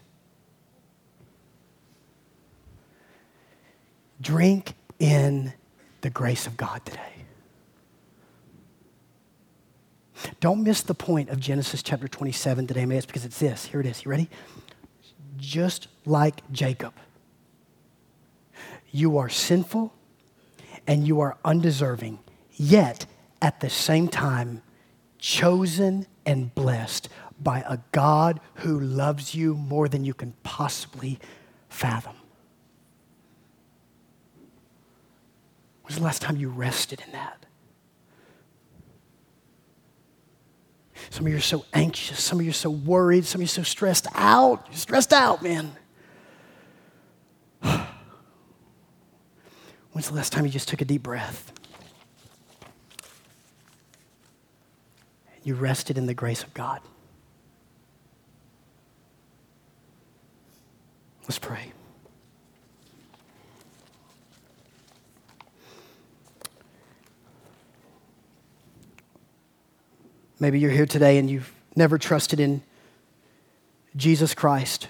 Drink in the grace of God today. Don't miss the point of Genesis chapter 27 today, man. It's because it's this. Here it is. You ready? Just like Jacob, you are sinful and you are undeserving, yet at the same time, chosen and blessed by a God who loves you more than you can possibly fathom. When was the last time you rested in that? Some of you are so anxious. Some of you are so worried. Some of you are so stressed out. You're stressed out, man. When's the last time you just took a deep breath? You rested in the grace of God. Let's pray. Maybe you're here today and you've never trusted in Jesus Christ,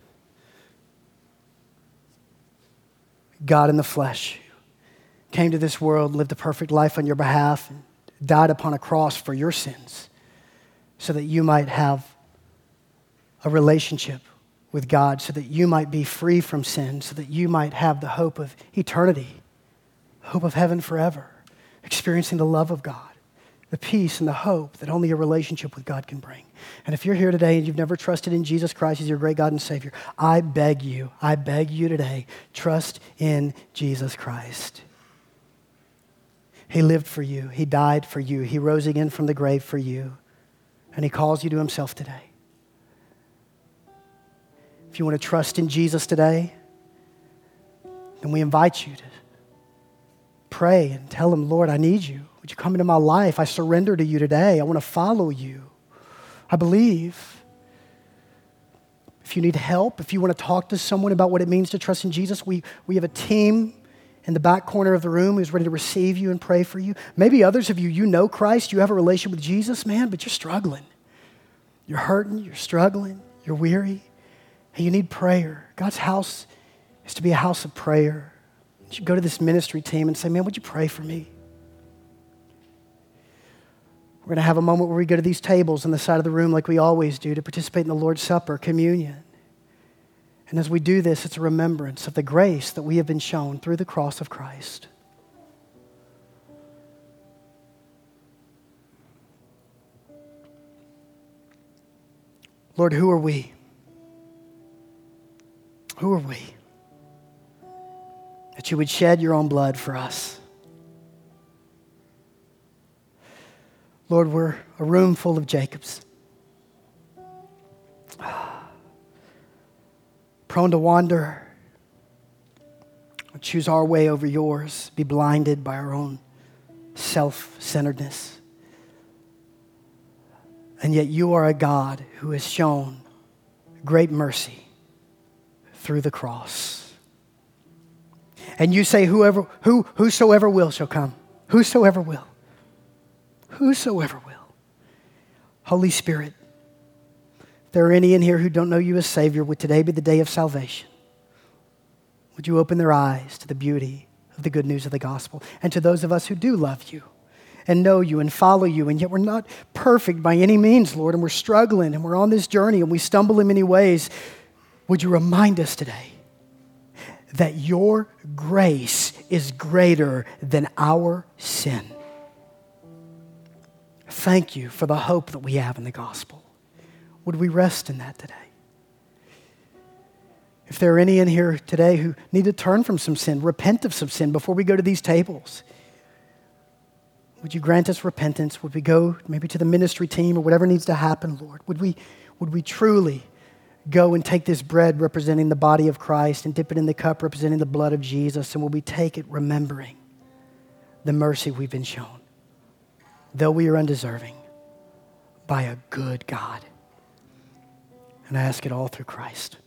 God in the flesh, came to this world, lived a perfect life on your behalf, and died upon a cross for your sins so that you might have a relationship with God, so that you might be free from sin, so that you might have the hope of eternity, hope of heaven forever, experiencing the love of God, the peace and the hope that only a relationship with God can bring. And if you're here today and you've never trusted in Jesus Christ as your great God and Savior, I beg you today, trust in Jesus Christ. He lived for you. He died for you. He rose again from the grave for you. And he calls you to himself today. If you want to trust in Jesus today, then we invite you to pray and tell him, Lord, I need you. Would you come into my life? I surrender to you today. I want to follow you. I believe. If you need help, if you want to talk to someone about what it means to trust in Jesus, we have a team in the back corner of the room who's ready to receive you and pray for you. Maybe others of you, you know Christ, you have a relationship with Jesus, man, but you're struggling. You're hurting, you're struggling, you're weary, and you need prayer. God's house is to be a house of prayer. You should go to this ministry team and say, man, would you pray for me? We're going to have a moment where we go to these tables on the side of the room like we always do to participate in the Lord's Supper, communion. And as we do this, it's a remembrance of the grace that we have been shown through the cross of Christ. Lord, who are we? Who are we? That you would shed your own blood for us. Lord, we're a room full of Jacobs. Prone to wander, choose our way over yours, be blinded by our own self-centeredness. And yet you are a God who has shown great mercy through the cross. And you say, whosoever will shall come. Whosoever will. Whosoever will. Holy Spirit, if there are any in here who don't know you as Savior, would today be the day of salvation? Would you open their eyes to the beauty of the good news of the gospel? And to those of us who do love you and know you and follow you, and yet we're not perfect by any means, Lord, and we're struggling and we're on this journey and we stumble in many ways, would you remind us today that your grace is greater than our sin? Thank you for the hope that we have in the gospel. Would we rest in that today? If there are any in here today who need to turn from some sin, repent of some sin before we go to these tables, would you grant us repentance? Would we go maybe to the ministry team or whatever needs to happen, Lord? Would we truly go and take this bread representing the body of Christ and dip it in the cup representing the blood of Jesus, and will we take it remembering the mercy we've been shown, though we are undeserving, by a good God? And I ask it all through Christ.